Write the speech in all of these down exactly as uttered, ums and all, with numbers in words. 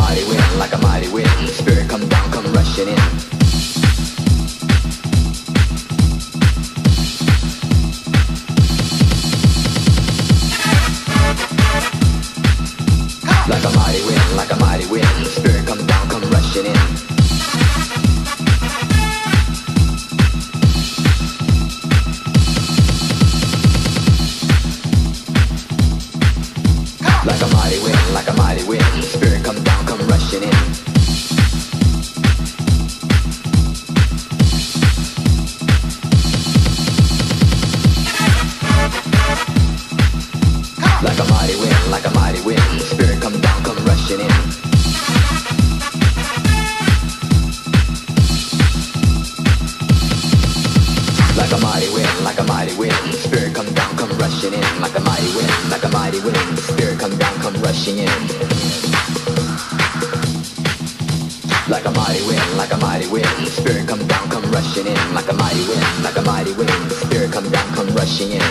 mighty wind, like a mighty wind. Spirit come down, come rushing in. Like a mighty wind, like a mighty wind. Spirit come down, come rushing in. Like a mighty wind, like a mighty wind. Spirit come down, come rushing in. Like a mighty wind, like a mighty wind. Spirit come down, come rushing in. Like a mighty wind, like a mighty wind. Spirit come down, come rushing in. Like a mighty wind, like a mighty wind. Spirit come down, come rushing in. Like a mighty wind, like a mighty wind. Spirit come down, come rushing in. Like a mighty wind, like a mighty wind. Spirit come down, come rushing in.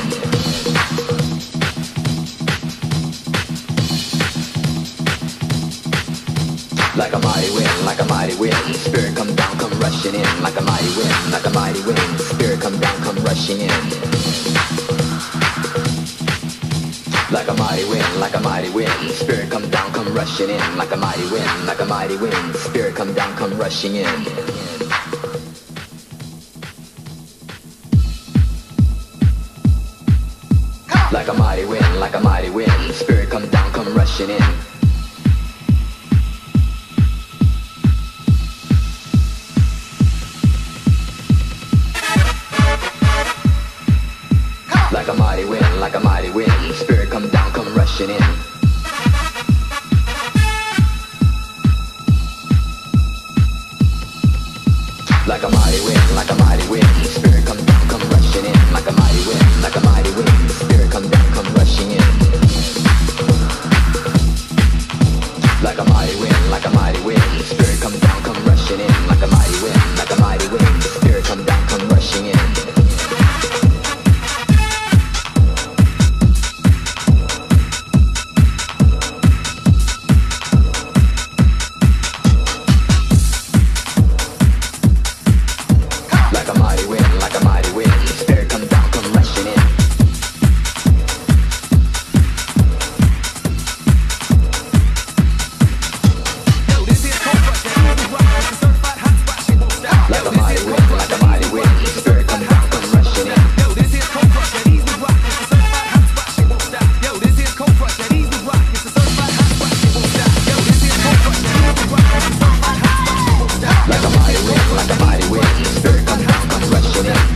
Like a mighty wind, like a mighty wind. Spirit come down, come rushing in. Like a mighty wind, like a mighty wind. Spirit come down, come rushing in. Like a mighty wind, like a mighty wind. Spirit come down, come rushing in. Like a mighty wind, like a mighty wind. Spirit come down, come rushing in. Like a mighty wind, like a mighty wind. Spirit come down, come rushing in. Like a mighty wind, like a mighty wind. Spirit come down, come rushing in. Like a mighty wind, like a mighty wind. Spirit come down, come rushing in. Like a mighty wind, like a mighty wind. Spirit come down, come rushing in. Like a mighty wind, like a mighty wind. Spirit come down, come rushing in. Like a mighty wind, like a mighty wind. Spirit come down, come rushing in. Like a mighty wind, like a mighty wind. Spirit come down, come rushing in. Like a mighty wind, like a mighty wind. Spirit come down, come rushing in. Like a mighty wind, like a mighty wind. Spirit come down, come rushing in.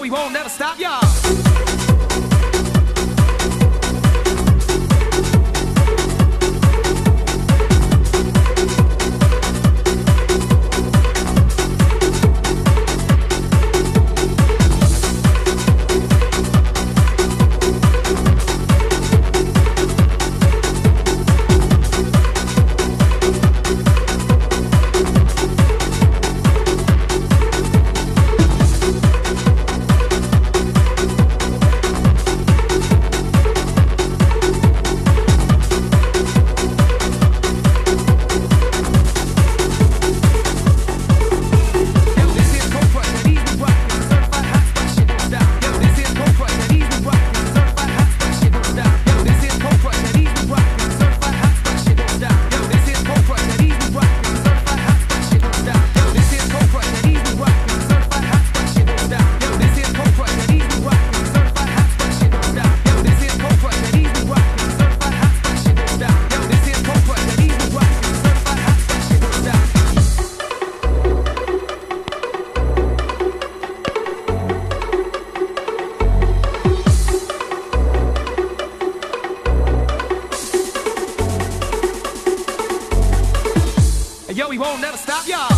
we won't never stop, y'all. Yo, we won't never stop, y'all.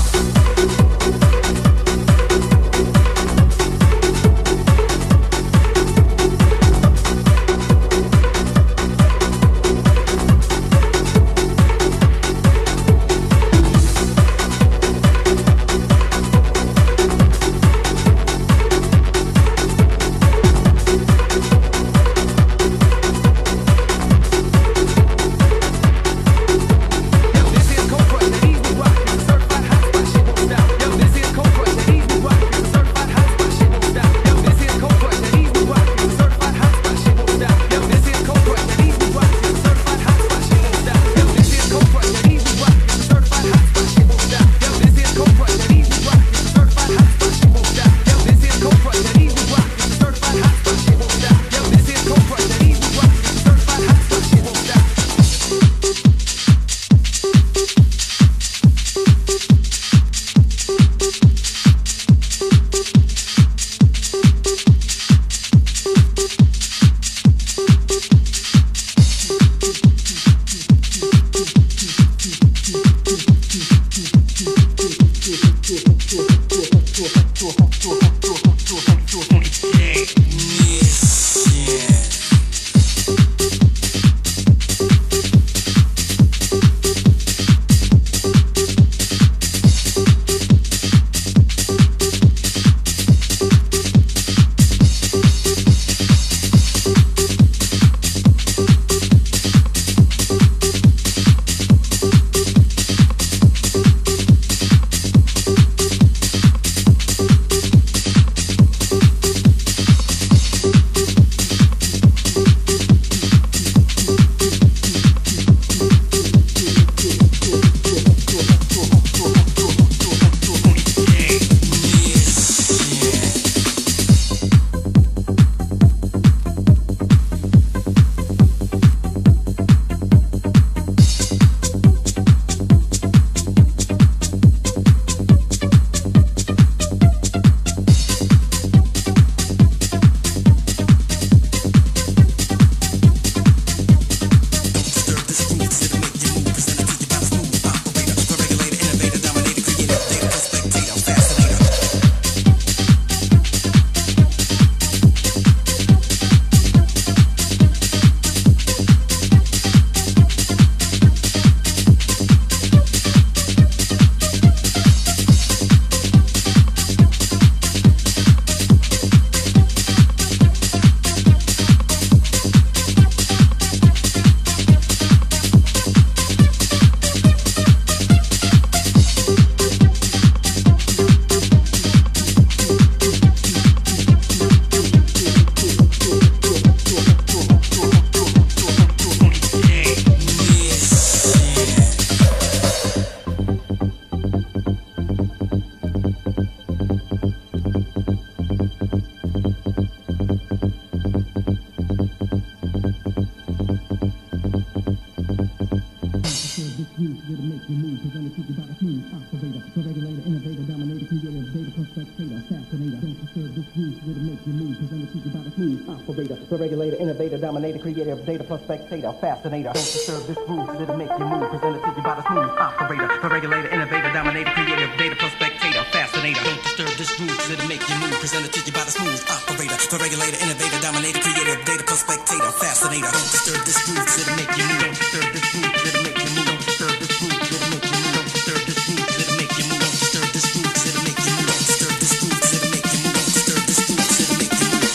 With a make you move, presented to you by the smooth operator, the regulator, innovator, dominator, creator, data spectator, fascinator. Don't disturb this groove, it'll make you move. Cause I'm a teacher by the smooth operator, the regulator, innovator, dominator, creative, data plus spectator, fascinator. Don't disturb this groove, it'll make you move. Cause I'm a teacher by the smooth operator, the regulator, innovator, dominator, creative, data plus spectator, fascinator. Don't disturb this groove, it'll make you move. Cause I'm a teacher by the smooth operator, the regulator, innovator, dominator, creative, data plus spectator, fascinator. Don't disturb this groove, it'll make you move. Don't disturb this groove, it'll make you move. Don't disturb this groove, it'll make you move. Don't disturb this groove, it'll make you move. Don't disturb this groove, it'll make you move. Don't disturb this groove, it'll make you move. Don't disturb this groove, it'll make you move.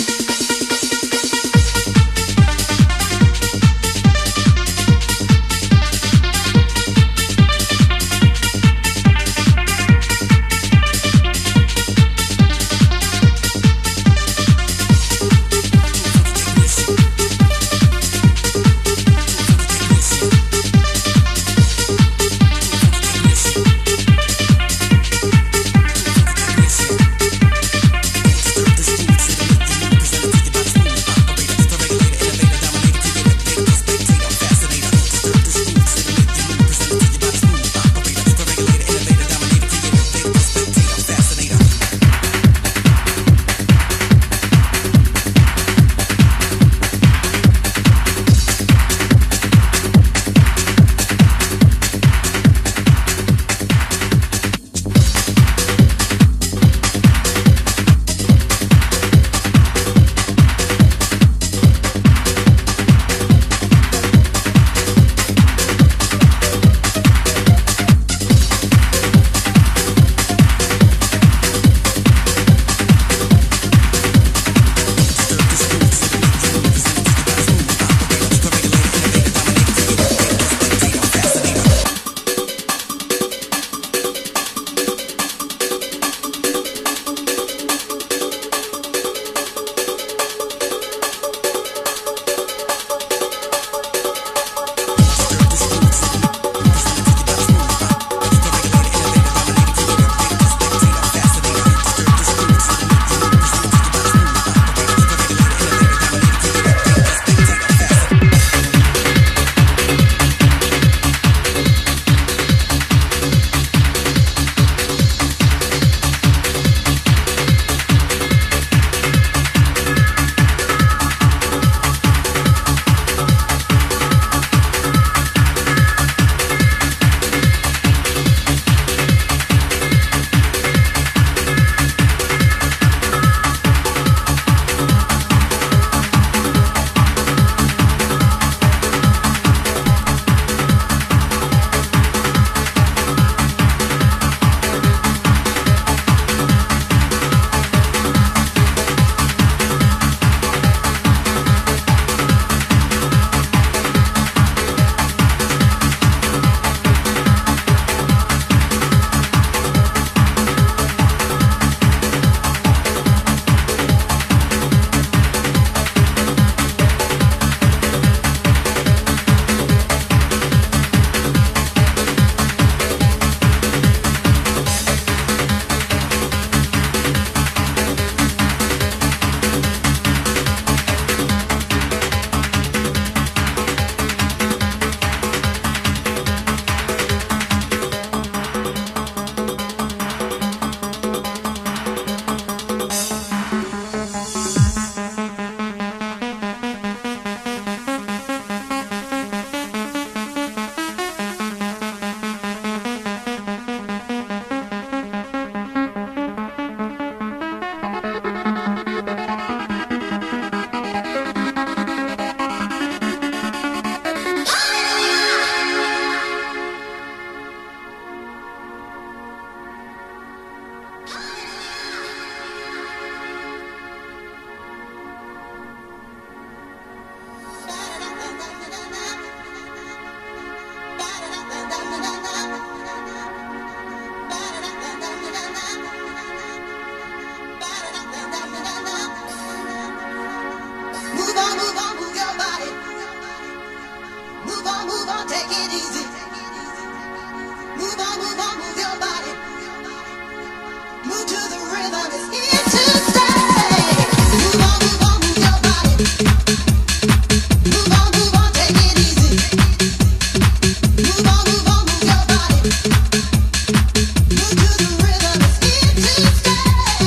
Move to the rhythm, it's here to stay.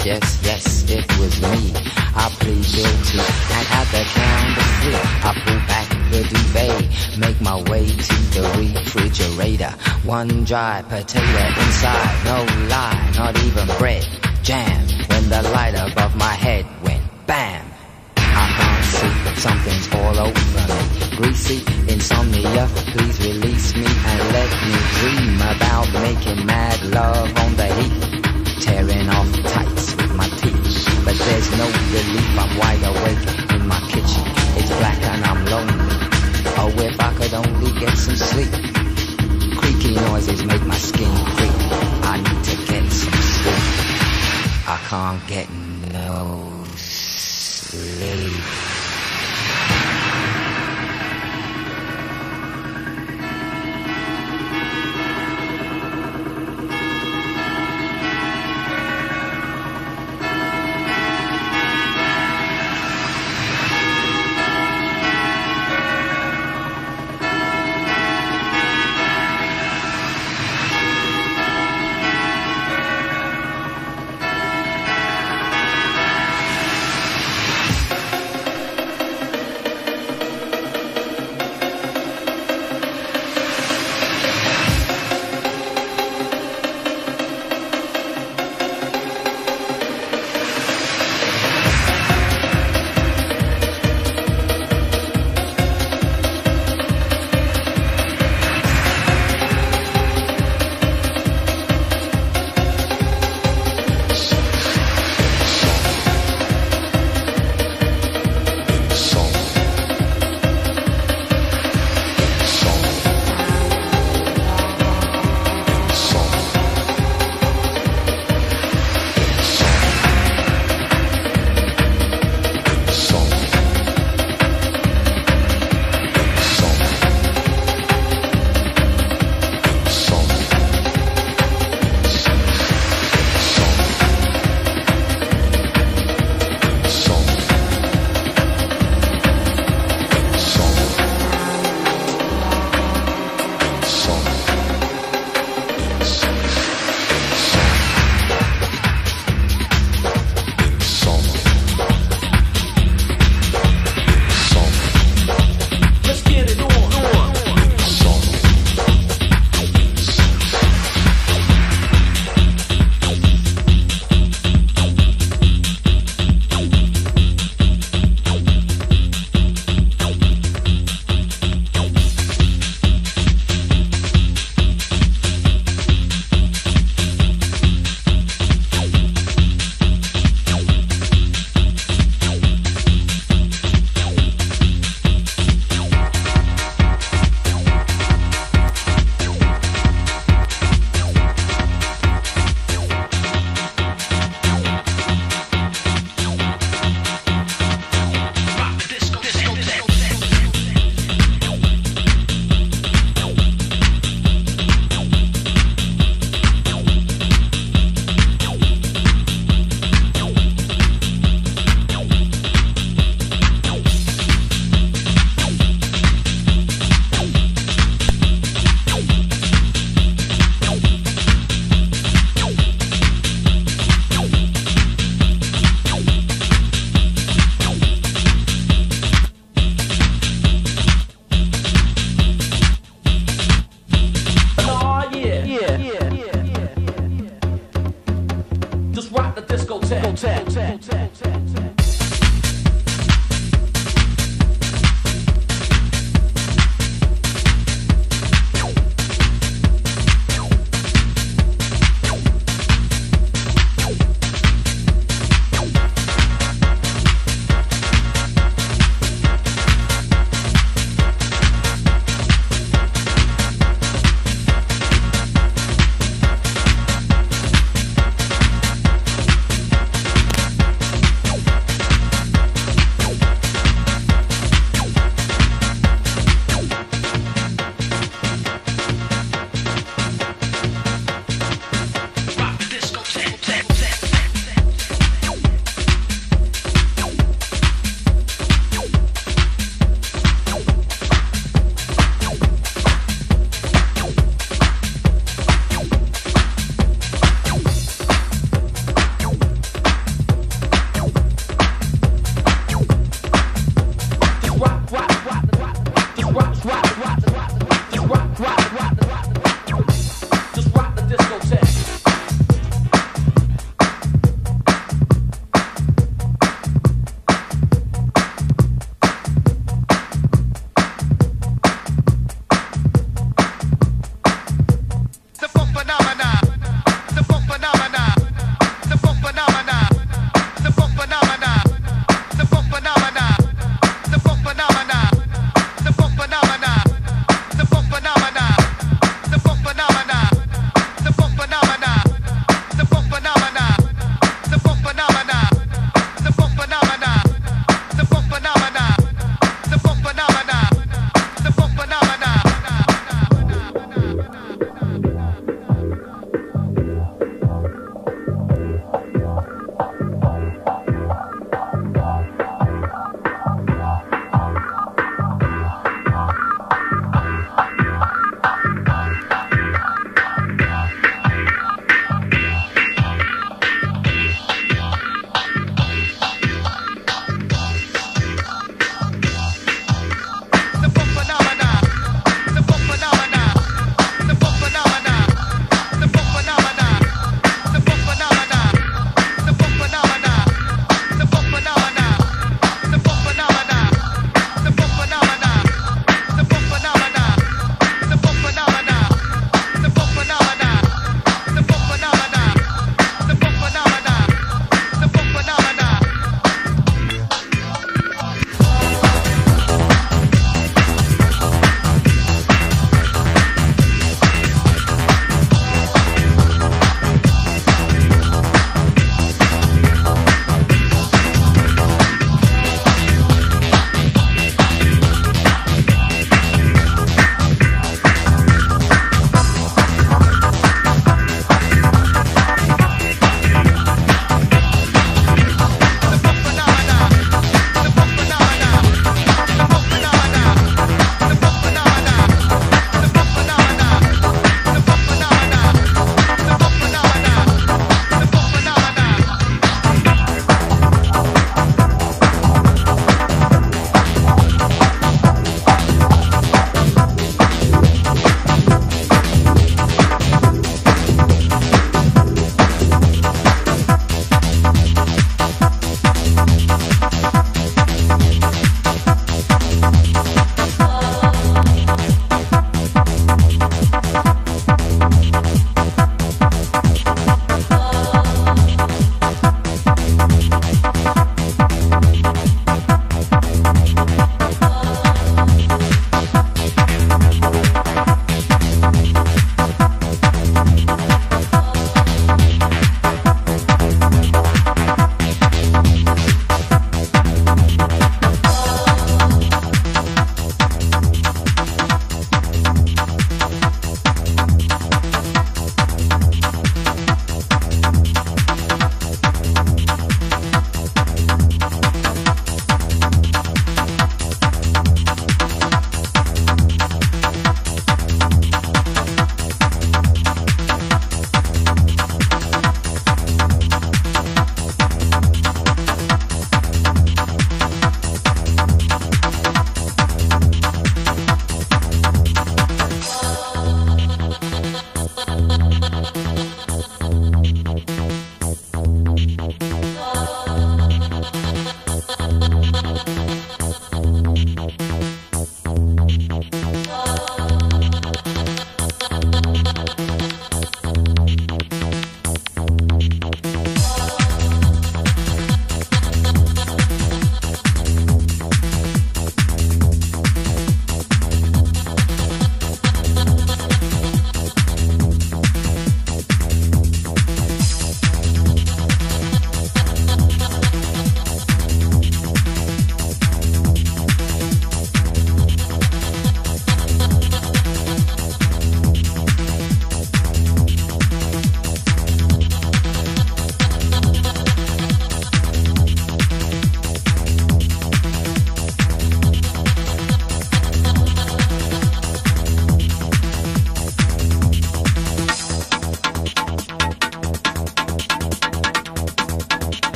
yes, yes, yes, it was me. I plead guilty, and at the count of three, I pull back the duvet, make my way to the refrigerator. One dry potato inside, no lie, not even bread. Jam, when the light above my head went bam. I can't see, something's all over me. Greasy insomnia, please release me and let me dream about making mad love on the heat. Tearing off tights with my teeth, but there's no relief. I'm wide awake in my kitchen. It's black and I'm lonely. Oh, if I could only get some sleep. Creaky noises make my skin creep. I need to get some sleep. I can't get no sleep.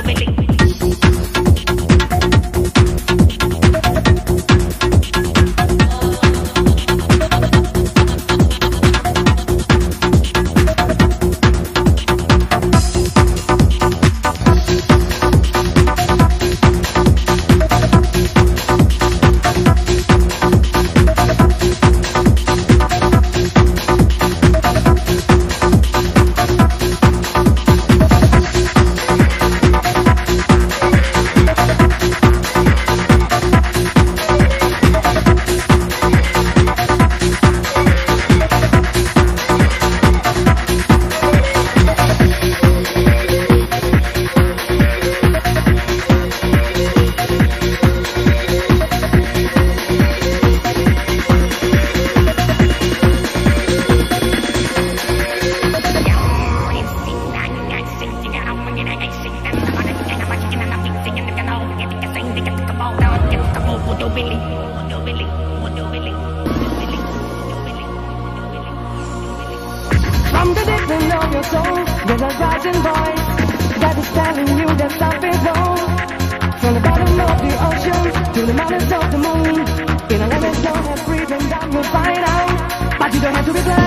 From the depths of your soul, there's a rising voice that is telling you that something's wrong. From the bottom of the ocean to the mountains of the moon, in a land that don't have freedom, that will find out. But you don't have to be blind.